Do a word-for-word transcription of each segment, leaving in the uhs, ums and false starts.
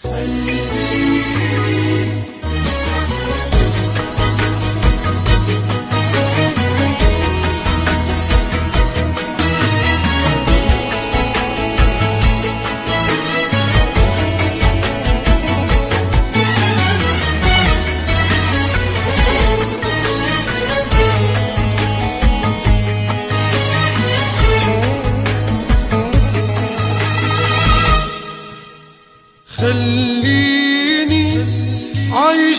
خليني عايش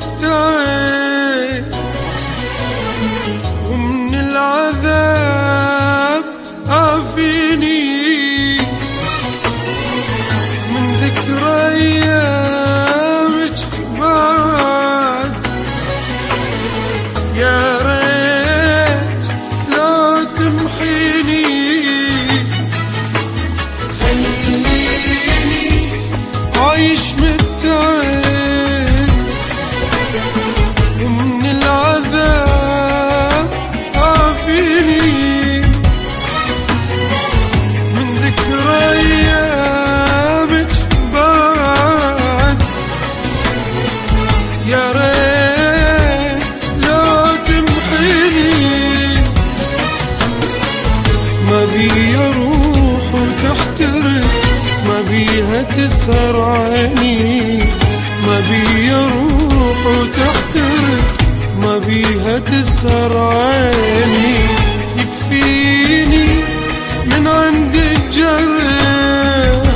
مبتعد ومن العذاب عافيني من ذكرى أيامك بعد يا ريت لا تمحيني عايش مبتعد ومن العذاب عافيني من ذكرى أيامك بعد يا ريت لا تمحيني ما بي أروح وتحترق ما بيها تسهر عيني ما بي أروح وتحترق ما بيها تسهر عيني يكفيني من عند الجرح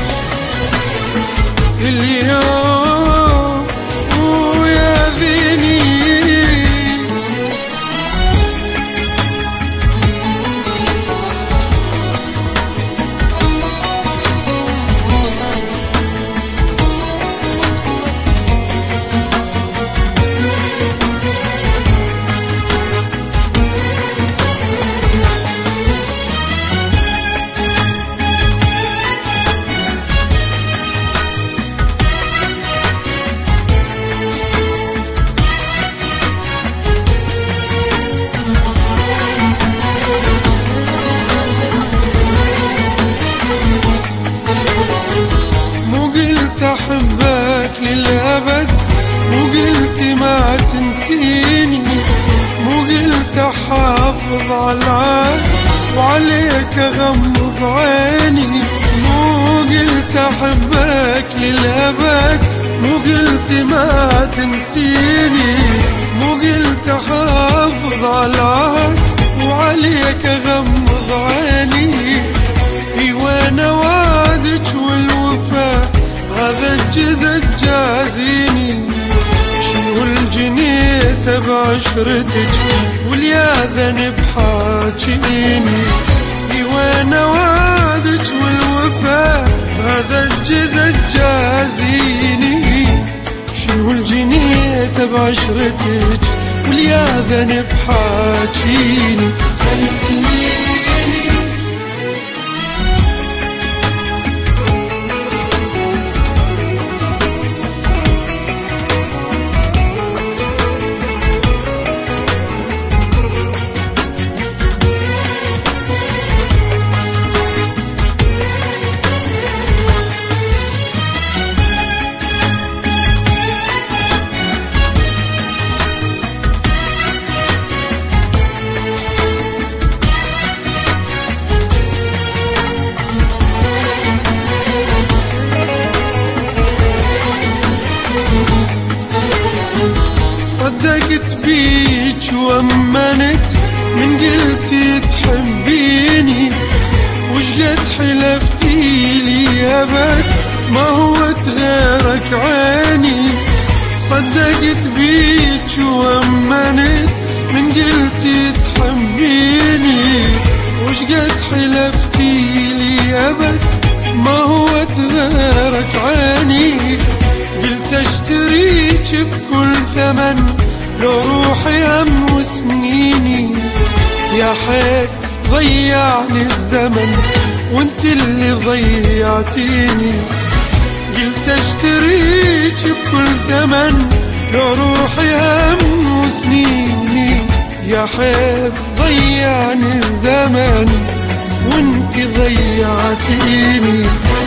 اليوم ويأذيني أحبك للأبد مو قلت ما تنسيني مو قلت أحافظ على العهد وعليك أغمض عيني مو قلت أحبك للأبد مو قلت ما تنسيني مو قلت أحافظ على العهد وعليك أغمض عيني ايوه انا وعدك والوفاء هذا الجزء جازيني شنو الجنيت بعشرتك واليا ذنب حاجيني ايوه انا وعدك والوفاء هذا الجزء جازيني شنو الجنيت بعشرتك واليا ذنب حاجيني صدقت بيك وامنت من قلتي تحبيني وش قد حلفتي لي ابد ما هو غيرك عيني صدقت بيك وامنت من قلتي تحبيني وش قد حلفتي لي ابد ما هو غيرك عيني قلت اشتريك بكل ثمن لو روحي هم وسنيني يا حيف ضيعني الزمن وانت اللي ضيعتيني قلت اشتريك بكل ثمن لو روحي هم وسنيني يا حيف ضيعني الزمن وانت ضيعتيني